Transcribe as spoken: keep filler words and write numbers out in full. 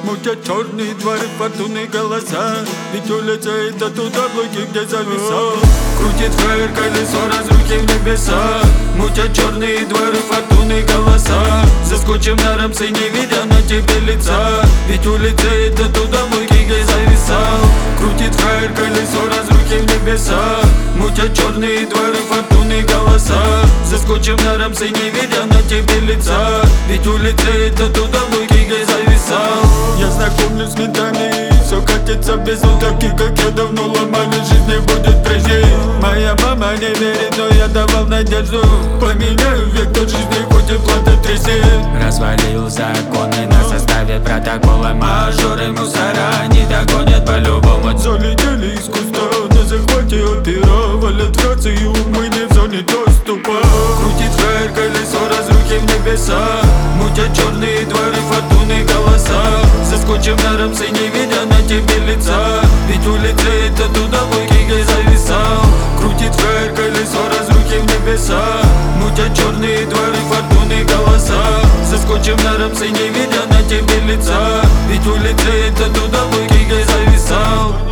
мутят черные дворы, фортуны, голоса. Ведь улица это туда блоки, где зависал. Крутит фаер, колесо, разрухи в небеса. Мутят черные дворы, фортуны, голоса. Заскочим на рамсы, не видя на тебе лица. Ведь улица это туда блоки, где зависал. Крутит фаер, колесо, разрухи в небеса. Мутят черные дворы, фортуны, голоса. Заскочим на рамсы, не видя на тебе лица. Ведь улица это туда блоки, где зависал. Я знакомлюсь с ментами, все катится в бездну. Таких как я давно ломали, жизнь не будет прежней. Моя мама не верит, но я давал надежду. Поменяю вектор жизни, хоть и плата трясет. Развалил законы на составе протокола. Мажоры мусора не догонят по-любому. Залетели из куста на захвате опера. Валят рации, умы не в зоне доступа. Крутит фаер, колесо, разрухи в небеса. Мутят черные дворы, фортуны, голоса. Заскочим на рамсы, не видя на тебе лица. Ведь улица это туда блоки, где зависал. Крутит фаер, колесо, разрухи в небеса. Мутят черные дворы, фортуны, голоса. Заскочим на рамсы, не видя на тебе лица. Ведь улица это туда блоки, где зависал.